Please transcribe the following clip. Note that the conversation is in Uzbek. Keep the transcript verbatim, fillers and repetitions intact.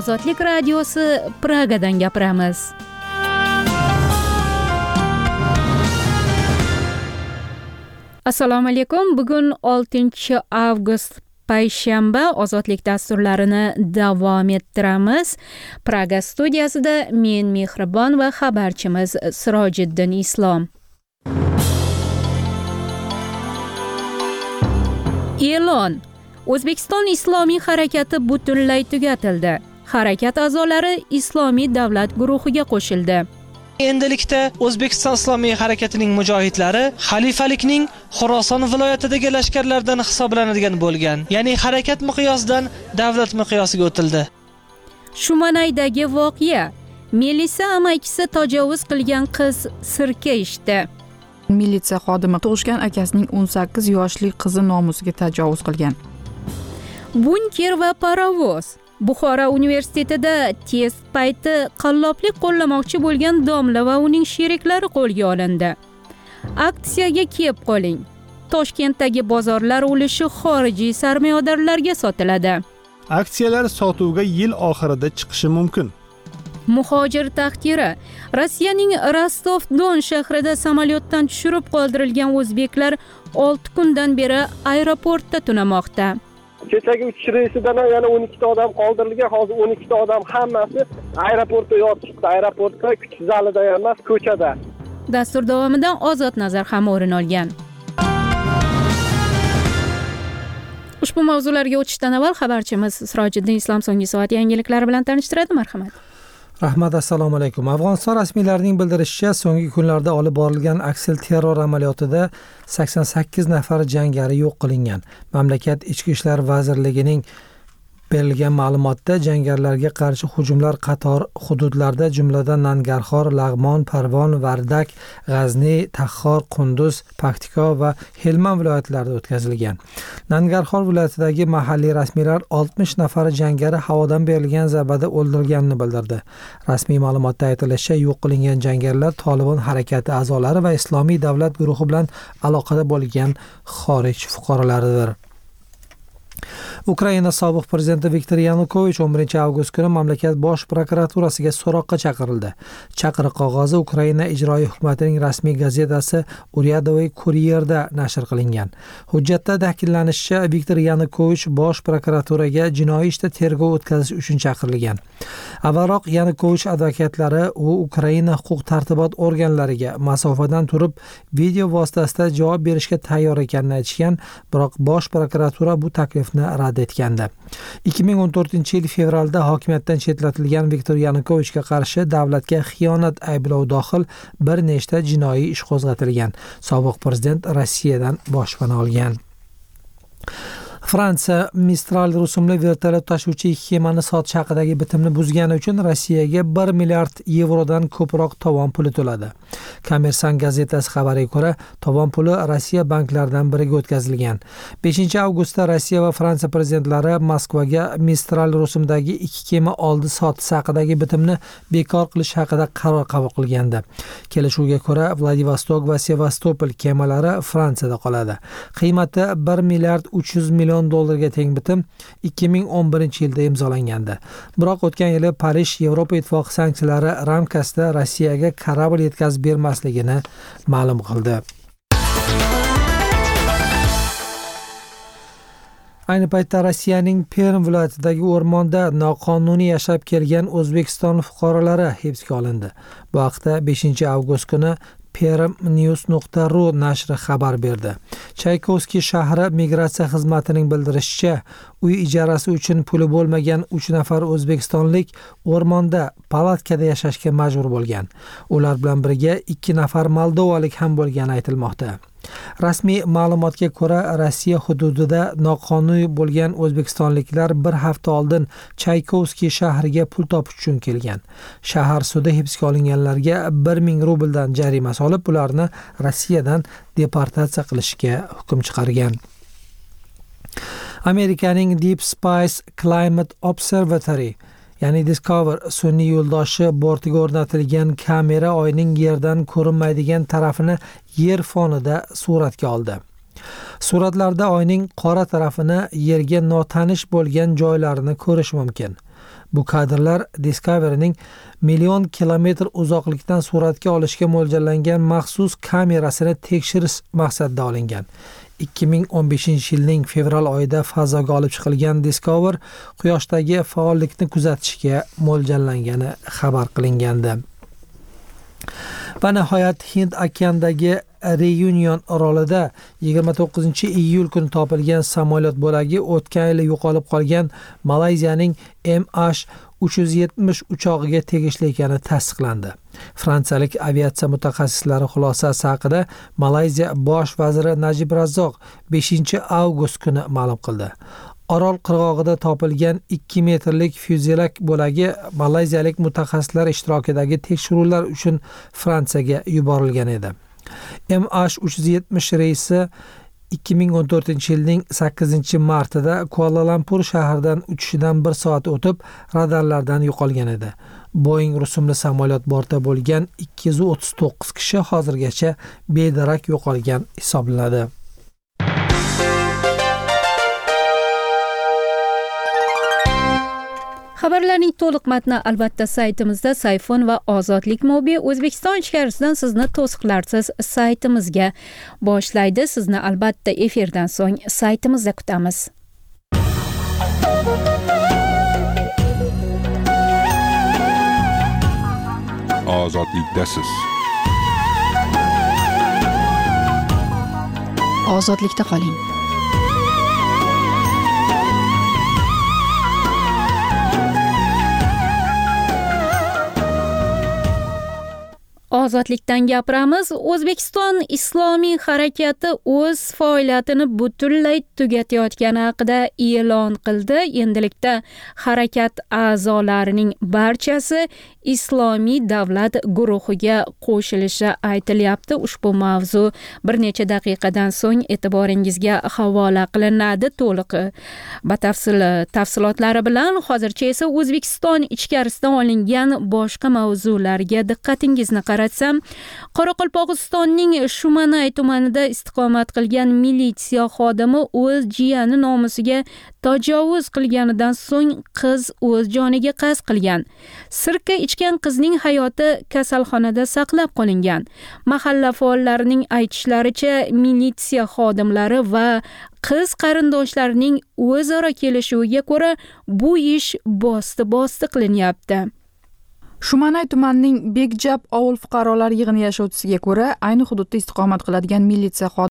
Ozodlik radiosi Pragadan gapiramiz. Assalomu alaykum. Bugun oltinchi avgust payshanba. Ozodlik dasturlarini davom ettiramiz. Praga studiyasida men Mehribon va xabarchimiz Sirojiddin Islom. E'lon: O'zbekiston Islomiy harakati butunlay tugatildi. Harakat a'zolari Islomiy davlat guruhiga qo'shildi. Endilikda O'zbekiston Islomiy harakatining mujohidlari xalifalikning Xorason viloyatidagi lashkarlardan hisoblanadigan bo'lgan. Ya'ni harakat miqyosidan davlat miqyosiga o'tildi. Shumanaydagi voqea: Melisa amakisi tajovuz qilgan qiz sirka ichdi. Militsiya xodimi tug'ishgan akasining o'n sakkiz yoshli qizi nomusiga tajovuz qilgan. Bunker va parovoz. Buxoro universitetida test payti qalloblik qo'llamoqchi bo'lgan domla va uning sheriklari qo'lga olindi. Aksiyaga kelib qoling. Toshkentdagi bozorlar ulushi xorijiy sarmoyadorlarga sotiladi. Aksiyalar sotuvga yil oxirida chiqishi mumkin. Muhojir taqdiri. Rossiyaning Rostov-Don shahrida samolyotdan tushirib qoldirilgan o'zbeklar olti kundan beri aeroportda tunamoqda. Kechagi uchish reysidan yana o'n ikkita odam qoldirilgan. Hozir o'n ikkita odam hammasi aeroportda yotibdi. Aeroportda kutish zalida emas, ko'chada. Dastur davomida Ozod Nazar ham o'rin olgan. Ushbu mavzularga o'tishdan avval xabarchimiz Sirojiddin Islom so'nggi soat yangiliklari bilan tanishtiradi. Marhamat. Rahmat, assalomu alaykum. Afg'oniston rasmiylarining bildirishicha, so'nggi kunlarda olib borilgan aksil terror amaliyotida sakson sakkiz nafar jangari yo'q qilingan. Mamlakat Ichki ishlar vazirligining berilgan ma'lumotda jangarilarga qarshi hujumlar qator hududlarda, jumladan Nangarxor, Lag'mon, Parvon, Vardak, G'azni, Taxxor, Qunduz, Paktiko va Helmand viloyatlarida o'tkazilgan. Nangarxor viloyatidagi mahalliy rasmiylar oltmish nafar jangari havodan berilgan zarbada o'ldirilganini bildirdi. Rasmiy ma'lumotda aytilishicha, yo'q qilingan jangarilar Tolibon harakati a'zolari va Islomiy davlat guruhi bilan aloqada bo'lgan xorij fuqarolaridir. Ukraina sobiq prezidenti Viktor Yanukovich o'n birinchi avgust kuni mamlakat bosh prokuraturasiga so'roqqa chaqirildi. Chaqiriq qog'ozi Ukraina ijroiy hukumatining rasmiy gazetasi Uryadovoy Kuryerda nashr qilingan. Hujjatda ta'kidlanishicha, Viktor Yanukovich bosh prokuraturaga jinoiy ishda tergov o'tkazish uchun chaqirilgan. Avvalroq Yanukovich advokatlari u Ukraina huquq-tartibot organlariga masofadan turib video vositasida javob berishga tayyor ekanini aytishgan, biroq bosh prokuratura bu taklifni rad etgandi. ikki ming o'n to'rtinchi yil fevralda hokimiyatdan chetlatilgan Viktor Yanukovichga qarshi davlatga xiyonat ayblovi dohil bir nechta jinoiy ish qo'zg'atilgan. Sobiq prezident Rossiyadan boshpana olgan. Fransiya Mistral rusumli vertolyot tashuvchi ikki kemani sotish haqidagi bitimni buzgani uchun Rossiyaga bir milliard yevrodan ko'proq tovon puli to'ladi. Kommersant gazetasi xabariga ko'ra, tovon puli Rossiya banklaridan biriga o'tkazilgan. beshinchi avgustda Rossiya va Fransiya prezidentlari Moskvaga Mistral rusumdagi ikki kema oldi sotish haqidagi bitimni bekor qilish haqida qaror qabul qilgandi. Kelishuvga ko'ra, Vladivostok va Sevastopol kemalari Fransiyada qoladi. Qiymati bir milliard uch yuz million dollarga teng bitim ikki ming o'n birinchi yilda imzolangandi. Biroq o'tgan yili Parij Yevropa ittifoqi sanksiyalari ramkasida Rossiyaga kорабль yetkazib bermasligini ma'lum qildi. Ayni paytda Rossiyaning Perm viloyatidagi o'rmonda noqonuniy yashab kelgan O'zbekiston fuqarolari hibsga olindi. Bu haqda beshinchi avgust kuni perm news nuqta ru nashri xabar berdi. Chaykovskiy shahri migratsiya xizmatining bildirishicha, uy ijarasi uchun puli bo'lmagan uch nafar o'zbekistonlik o'rmonda palatkada yashashga majbur bo'lgan. Ular bilan birga ikki nafar moldovalik ham bo'lgani aytilmoqda. Rasmiy ma'lumotga ko'ra, Rossiya hududida noqonuniy bo'lgan o'zbekistonliklar bir hafta oldin Chaykovskiy shahriga pul topish uchun kelgan. Shahar sudi hibsga olinganlarga bir ming rubldan jarima solib, ularni Rossiyadan deportatsiya qilishga hukm chiqargan. Amerikaning Deep Space Climate Observatory ya'ni Discover sun'iy yo'ldoshi bortiga o'rnatilgan kamera oyning yerdan ko'rinmaydigan tarafini yer fonida suratga oldi. Suratlarda oyning qora tarafini, yerga notanish bo'lgan joylarini ko'rish mumkin. Bu kadrlar Discovery'ning million kilometr uzoqlikdan suratga olishga mo'ljallangan maxsus kamerasini tekshirish maqsadida olingan. ikki ming o'n beshinchi yilning fevral oyida fazoga olib chiqilgan Discover Quyoshdagi faollikni kuzatishga mo'ljallangani xabar qilingandi. Va nihoyat Hind okeanidagi Reunion orolida yigirma to'qqizinchi iyul kuni topilgan samolyot bo'lagi o'tgan yili yo'qolib qolgan Malayziyaning M H uch yuz yetmish uchog'iga tegishli ekani tasdiqlandi. Fransiyalik aviatsiya mutaxassislari xulosasi haqida Malayziya bosh vaziri Najib Razzoq beshinchi avgust kuni ma'lum qildi. Orol qirg'og'ida topilgan ikki metrlik fyuzelak bo'lagi malayziyalik mutaxassislar ishtirokidagi tekshiruvlar uchun Fransiyaga yuborilgan edi. M H uch yuz yetmish reysi ikki ming o'n to'rtinchi yilning sakkizinchi martida Kuala Lumpur shahridan uchishidan bir soat o'tib radarlardan yo'qolgan edi. Boeing rusumli samolyot bortida bo'lgan ikki yuz o'ttiz to'qqiz kishi hozirgacha bedarak yo'qolgan hisoblanadi. Xabarlarning to'liq matni albatta saytimizda Sayfon va Ozodlik Mobi O'zbekiston ichkarisidan sizni to'siqlarsiz saytimizga boshlaydi. Sizni albatta efirdan so'ng saytimizda kutamiz. Ozodlikdasiz. Ozodlikda qoling. Ozodlikdan gapiramiz. O'zbekiston Islomiy harakati o'z faoliyatini butunlay tugatayotgani haqida e'lon qildi. Endilikda harakat a'zolarining barchasi Islomiy davlat guruhiga qo'shilishi aytilyapti. Ushbu mavzu bir necha daqiqadan so'ng e'tiboringizga havola qilinadi. To'liq batafsil tafsilotlari bilan hozircha esa O'zbekiston ichkarisidan olingan boshqa mavzularga diqqatingizni qaratsam, Qoraqalpog'istonning Shumanay tumanida istiqomat qilgan militsiya xodimi o'z jiyani nomusiga tajovuz qilganidan so'ng qiz o'z joniga qasd qilgan. Sirka ichgan qizning hayoti kasalxonada saqlab qolingan. Mahalla faollarining aytishlaricha, militsiya xodimlari va qiz qarindoshlarining o'zaro kelishuviga ko'ra bu ish bosti-bosti qilinyapti. Shumanay tumanining Bekjab ovul fuqarolar yig'ini yashovchisiga ko'ra, ayni hududda istiqomat qiladigan militsiya